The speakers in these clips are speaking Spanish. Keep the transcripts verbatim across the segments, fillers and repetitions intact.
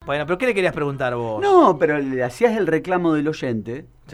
Bueno, pero ¿qué le querías preguntar vos? No, pero le hacías el reclamo del oyente. Sí.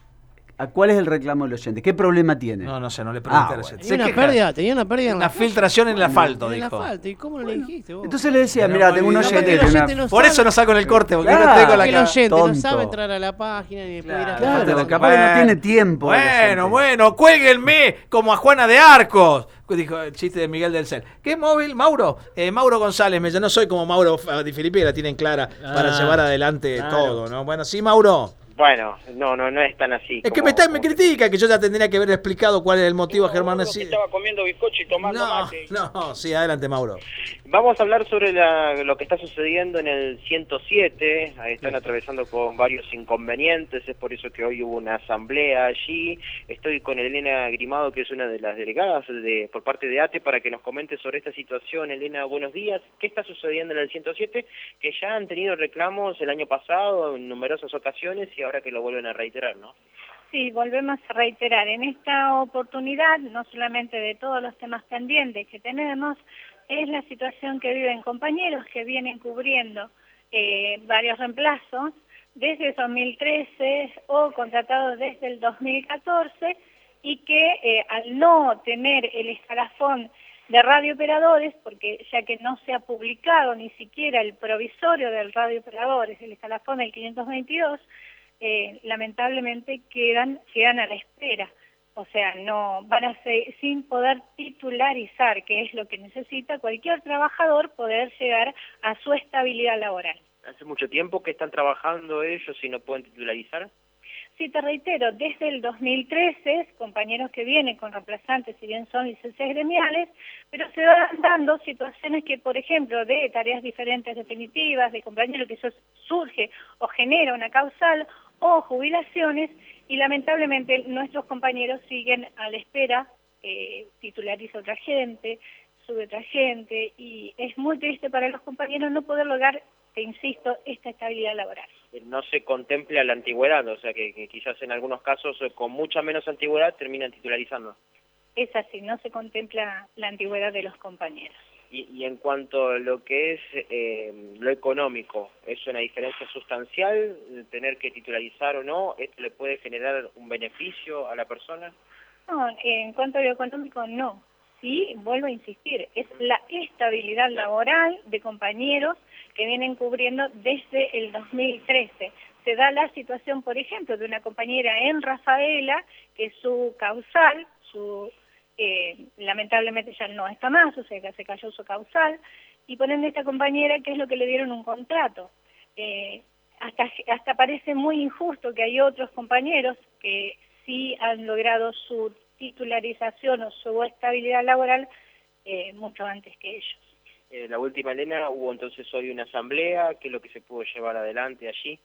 ¿A cuál es el reclamo del oyente? ¿Qué problema tiene? No, no sé, no le pregunté Ah, al bueno. oyente. Tenía una queja. pérdida, tenía una pérdida en Una la calle. filtración en el asfalto, En el dijo. asfalto, ¿y cómo no le dijiste vos? Entonces le decía, Pero mira, no tengo un olvidé. oyente Capaz que que el tiene oyente una... no Por sabe. eso no saco en el corte, porque Claro. no tengo la Que el cara. oyente no tonto. sabe entrar a la página ni puede ir a Claro, Claro, capaz que no tiene tiempo. el Bueno, oyente. bueno, cuélguenme como a Juana de Arcos. Dijo el chiste de Miguel del Cel. ¿Qué móvil? Mauro. Eh, Mauro González. Me, yo no soy como Mauro Di Filippi, la tienen clara para Ah, llevar adelante claro. todo, ¿no? Bueno, sí, Mauro. Bueno, no, no, no es tan así. Es que como- me, está, me como- critica que yo ya tendría que haber explicado cuál es el motivo a Germán que así. estaba comiendo bizcocho y tomando No, mate. no, sí, adelante, Mauro. Vamos a hablar sobre la- lo que está sucediendo en el ciento siete. Ahí están atravesando con varios inconvenientes. Es por eso que hoy hubo una asamblea allí. Estoy con Elena Grimado, que es una de las delegadas de, por parte de ATE, para que nos comente sobre esta situación. Elena, buenos días. ¿Qué está sucediendo en el ciento siete? Que ya han tenido reclamos el año pasado en numerosas ocasiones y ahora que lo vuelven a reiterar, ¿no? Sí, volvemos a reiterar. En esta oportunidad, no solamente de todos los temas pendientes que tenemos, es la situación que viven compañeros que vienen cubriendo eh, varios reemplazos desde dos mil trece o contratados desde el dos mil catorce y que eh, al no tener el escalafón de radiooperadores, porque ya que no se ha publicado ni siquiera el provisorio del radiooperadores, el escalafón del quinientos veintidós, eh, lamentablemente quedan, quedan a la espera. O sea, no van a ser, sin poder titularizar, que es lo que necesita cualquier trabajador, poder llegar a su estabilidad laboral. ¿Hace mucho tiempo que están trabajando ellos y no pueden titularizar? Sí, te reitero, desde el dos mil trece, compañeros que vienen con reemplazantes, si bien son licencias gremiales, pero se van dando situaciones que, por ejemplo, de tareas diferentes definitivas, de compañeros que eso surge o genera una causal, o jubilaciones, y lamentablemente nuestros compañeros siguen a la espera, eh, titulariza otra gente, sube otra gente, y es muy triste para los compañeros no poder lograr, te insisto, esta estabilidad laboral. No se contempla la antigüedad, o sea que, que quizás en algunos casos eh, con mucha menos antigüedad terminan titularizando. Es así, no se contempla la antigüedad de los compañeros. Y, y en cuanto a lo que es eh, lo económico, ¿es una diferencia sustancial tener que titularizar o no? ¿Esto le puede generar un beneficio a la persona? No, en cuanto a lo económico, no. Sí, vuelvo a insistir, es la estabilidad laboral de compañeros que vienen cubriendo desde el dos mil trece. Se da la situación, por ejemplo, de una compañera en Rafaela, que su causal, su eh, lamentablemente ya no está más, o sea que se cayó su causal, y ponen esta compañera que es lo que le dieron un contrato. Eh, hasta, hasta parece muy injusto que hay otros compañeros que sí han logrado su titularización o su estabilidad laboral eh, mucho antes que ellos. Eh, la última, Elena, hubo entonces hoy una asamblea, ¿qué es lo que se pudo llevar adelante allí?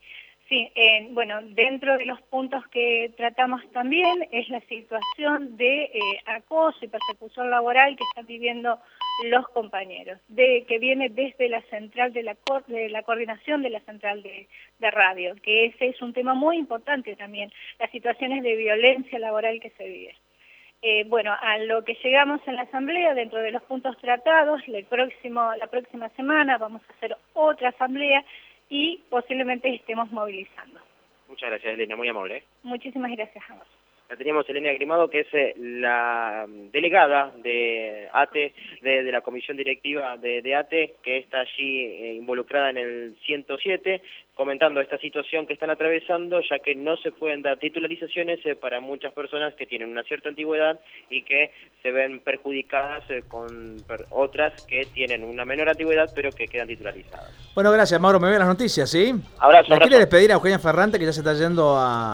Sí, eh, bueno, dentro de los puntos que tratamos también es la situación de eh, acoso y persecución laboral que están viviendo los compañeros, de que viene desde la central de la, co de la coordinación de la central de, de radio, que ese es un tema muy importante también, las situaciones de violencia laboral que se viven. Eh, bueno, a lo que llegamos en la asamblea, dentro de los puntos tratados, el próximo, la próxima semana vamos a hacer otra asamblea y posiblemente estemos movilizando. Muchas gracias, Elena, muy amable. ¿eh? Muchísimas gracias a vos. La teníamos Elena Grimado, que es eh, la delegada de ATE, de, de la comisión directiva de, de ATE, que está allí eh, involucrada en el ciento siete, comentando esta situación que están atravesando, ya que no se pueden dar titularizaciones eh, para muchas personas que tienen una cierta antigüedad y que se ven perjudicadas eh, con per otras que tienen una menor antigüedad, pero que quedan titularizadas. Bueno, gracias, Mauro. Me veo las noticias, ¿sí? Abrazo, ¿La abrazo. quiere despedir a Eugenia Ferrante, que ya se está yendo a...